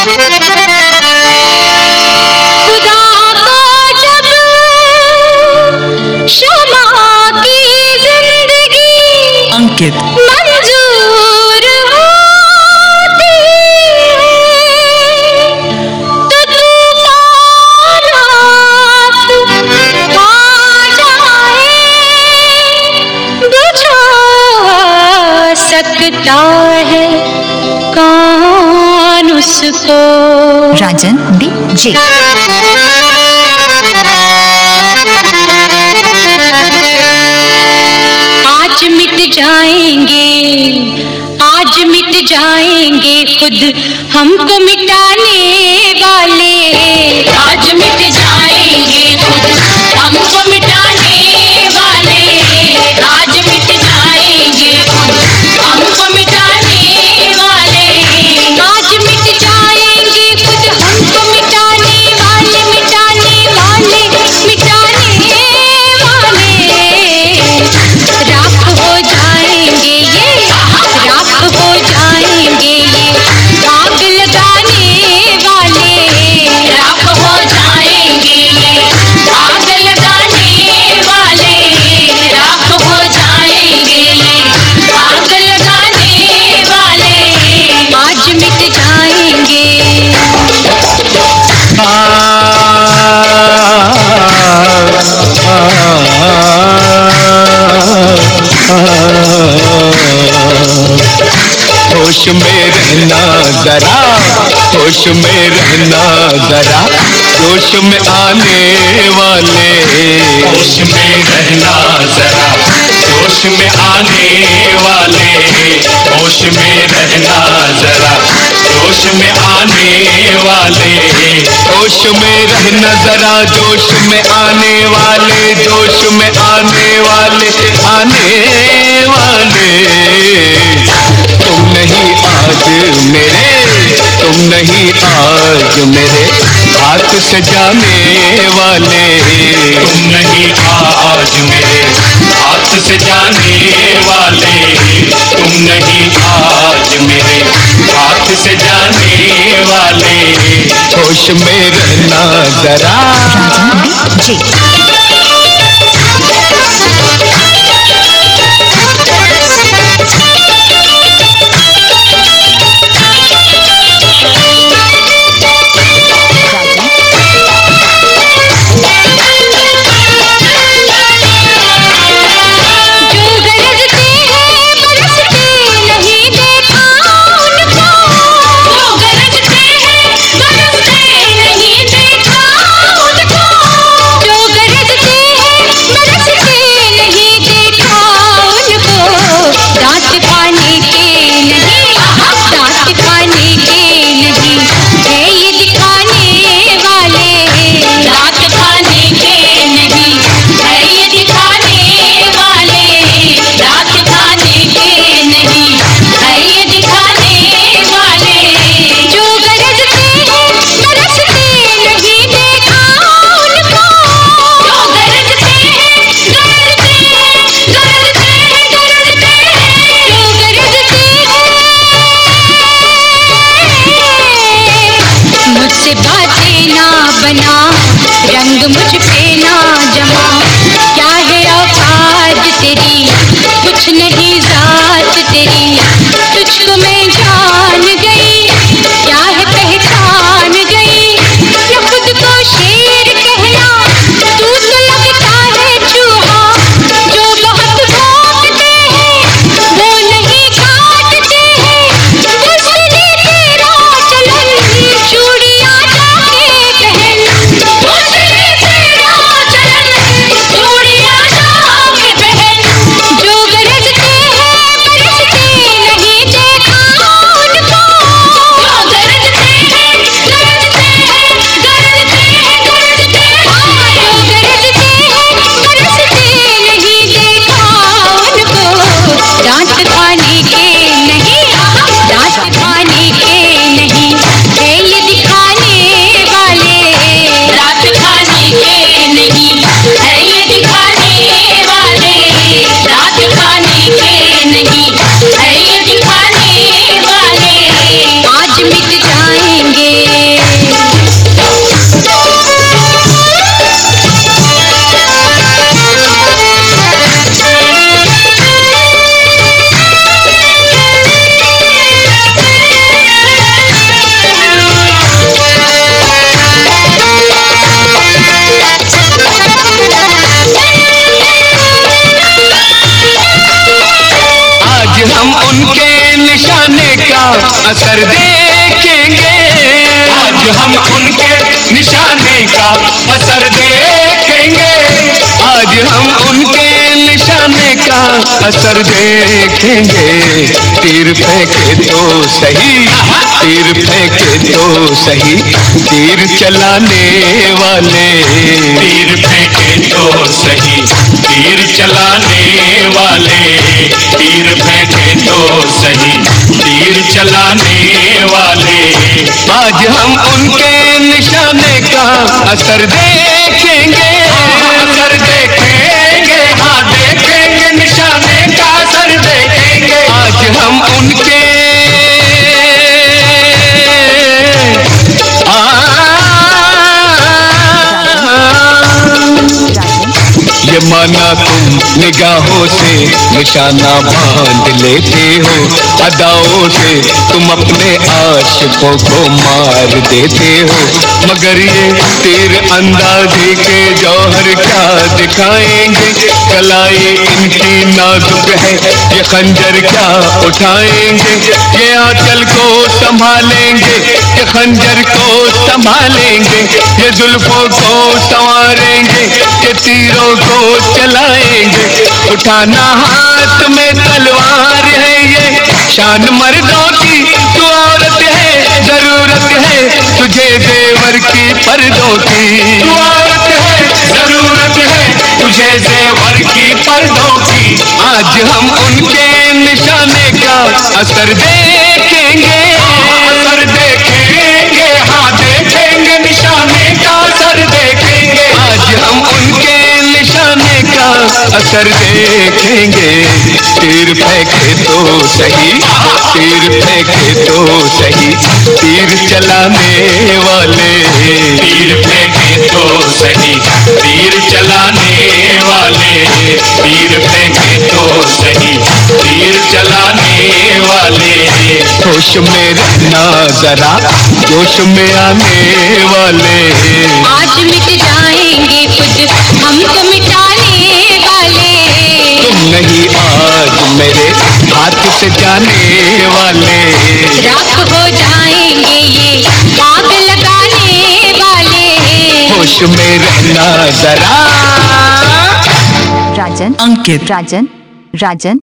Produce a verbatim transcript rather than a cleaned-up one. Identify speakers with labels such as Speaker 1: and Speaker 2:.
Speaker 1: खुदा को जब शमा की जिंदगी
Speaker 2: अंकित
Speaker 1: मंजूर होती तो तूफान आ जाए बुझा सकता है कौन उसको।
Speaker 3: Rajan D J.
Speaker 1: आज मिट जाएंगे आज मिट जाएंगे खुद हमको मिटाने वाले। आज मिट जाएंगे खुद हमको मिटाने वाले। आज मिट जाएंगे खुद हमको मिटाने वाले। आज मिट जाएंगे खुद हमको मिटाने वाले मिटाने वाले मिटाने वाले। राख हो जाएंगे ये राख हो जाएंगे ये आग लगाने वाले। राख हो जाएंगे ये आग लगाने वाले। राख हो जाएंगे ये आग लगाने वाले। आज मिट जाएंगे।
Speaker 4: होश में रहना जरा होश में रहना जरा जोश में आने वाले। होश में रहना जरा जोश में आने वाले। होश में रहना जरा जोश में आने वाले। होश में रहना जरा जोश में आने वाले। जोश में आने वाले आने वाले। तुम नहीं आज मेरे तुम नहीं आज मेरे हाथ से जाने वाले। तुम नहीं आज मेरे हाथ से जाने वाले। तुम नहीं आज मेरे हाथ से जाने वाले। होश में रहना जरा।
Speaker 3: Rajan D J.
Speaker 1: जो गरजते
Speaker 4: निशाने का असर देखेंगे। आज हम उनके निशाने का असर देखेंगे। आज हम उनके निशाने का असर देखेंगे। तीर फेंके तो सही, तीर फेंके तो सही, तीर चलाने वाले। तीर फेंके तो सही, तीर चलाने वाले। तीर फेंके तो सही, तीर चलाने वाले। आज हम उनके निशाने का असर देखेंगे। असर देखेंगे, हाँ देखेंगे, निशाने का असर देखेंगे। आज हम उनके आ ये माना तुम निगाहों से निशाना बांध लेते हो, अदाओं से तुम अपने आशिकों को मार देते हो। मगर ये तीर अंदाजी के जौहर क्या दिखाएंगे। कलाई इनकी नाजुक है, ये खंजर क्या उठाएंगे। ये आंचल को संभालेंगे, ये खंजर को संभालेंगे। ये जुल्फों को संवारेंगे, ये तीरों को चलाएंगे। उठाना हाथ में तलवार है, ये शान मर्दों की तू औरत है। जरूरत है तुझे जेवर की पर्दों की, तू औरत है। जरूरत है तुझे जेवर की पर्दों की। आज हम उनके निशाने का असर देखेंगे। असर देखेंगे, हाँ देखेंगे, निशाने का असर देखेंगे। आज हम उनके निशाने का असर देखेंगे। तीर फेंके तो सही, तीर फेंके तो सही, तीर चलाने वाले। तीर फेंके तो सही, तीर चलाने वाले। तीर फेंके तो सही, तीर चलाने वाले। होश में रहना जरा, जोश में आने वाले।
Speaker 1: आज मिट जाएंगे खुद हमको मिटाने वाले।
Speaker 4: तुम नहीं आज मेरे हाथ से जाने वाले।
Speaker 1: राख हो जाएंगे ये आग लगाने वाले।
Speaker 4: होश में रहना जरा।
Speaker 3: राजन,
Speaker 2: अंकित,
Speaker 3: राजन, राजन